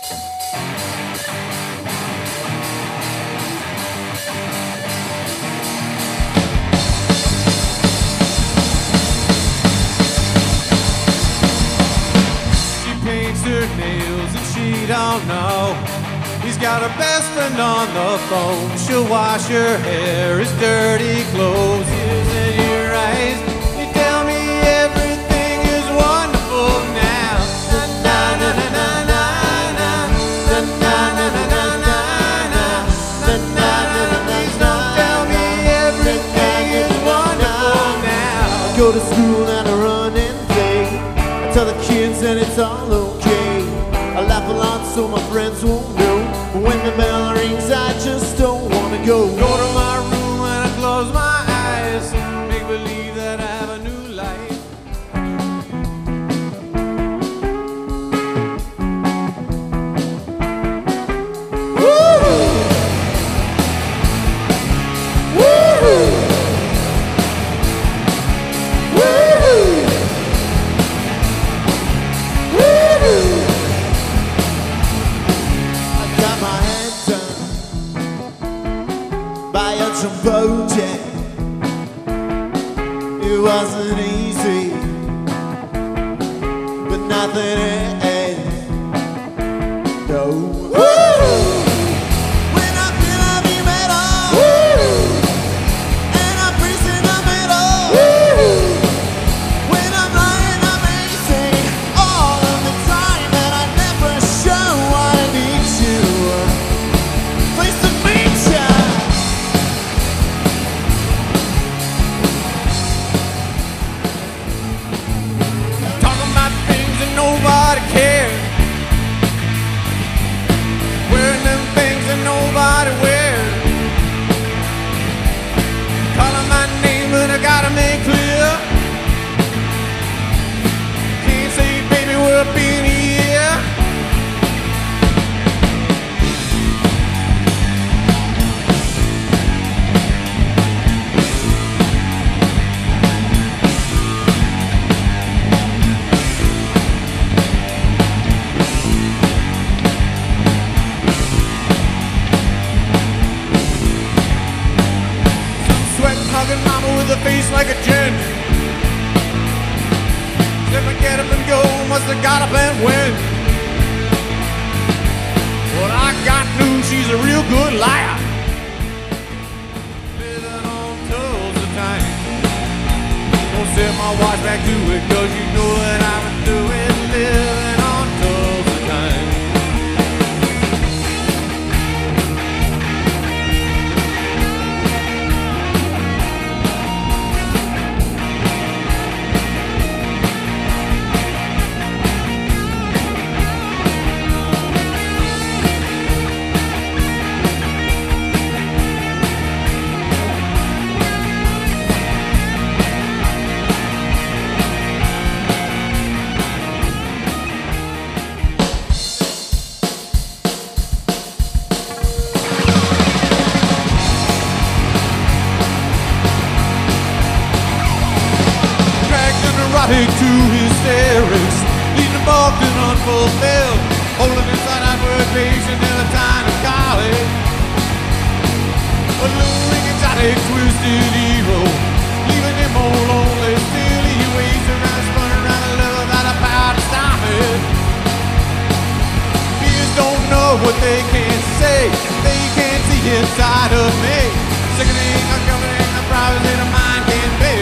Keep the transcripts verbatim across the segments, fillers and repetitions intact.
Nails and she don't know. He's got her best friend on the phone. She'll wash her hair, his dirty clothes. Tears in your eyes, you tell me everything is wonderful now. Na na na na na na na na na na na na na na na. Please don't tell me everything is wonderful now. I go to school and I run and play. I tell the kids that it's all okay. I laugh a lot so my friends won't know. But when the bell rings, I just don't want to go. Go to my room and I close my eyes, make believe that I have a new life. Woo! Woo! By a jumbo jet, it wasn't easy, but nothing else. No. Woo! When I feel heavy metal, woo! And I'm freezing the middle, woo! When I'm lying amazing all of the time, and I never show I need you. Place to meet ya. Nobody cares. Wearing them things that nobody wears. Calling my name, but I gotta make clear. Can't say, baby, we're up in here. Hugging mama with a face like a gin. Said we get up and go, must have got up and win. Well, I got news, she's a real good liar. Living on tolls of time. Don't set my watch back to it, cause you know that I would do it. Living on tolls of time. Erotic to hysterics, leaving balked and unfulfilled, holding inside outward patient in a tiny college. Alluring, exotic, twisted evil, leaving him all lonely still. He waits around, spun around the love without a power to stop it. Fears don't know what they can't say, they can't see inside of me. Sickening, uncovering the privacy that a mind can be.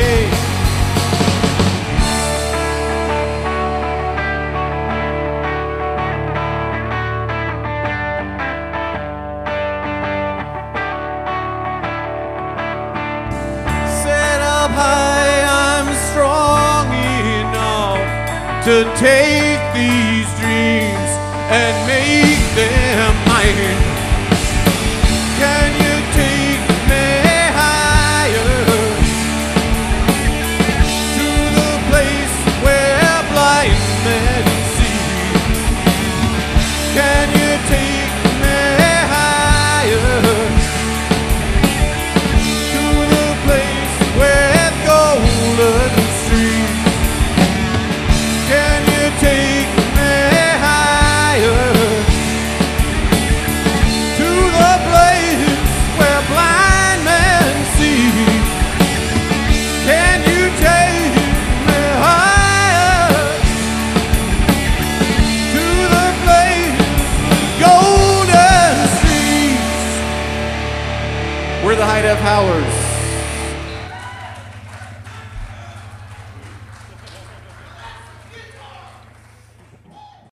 To take these dreams and make them mine. Can you take me higher to the place where blind men see? Can you take me higher to the place where golden streets? Can you take me higher? Jeff Howers.